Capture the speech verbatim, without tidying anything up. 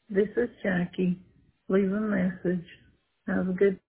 This is Jackie. Leave a message. Have a good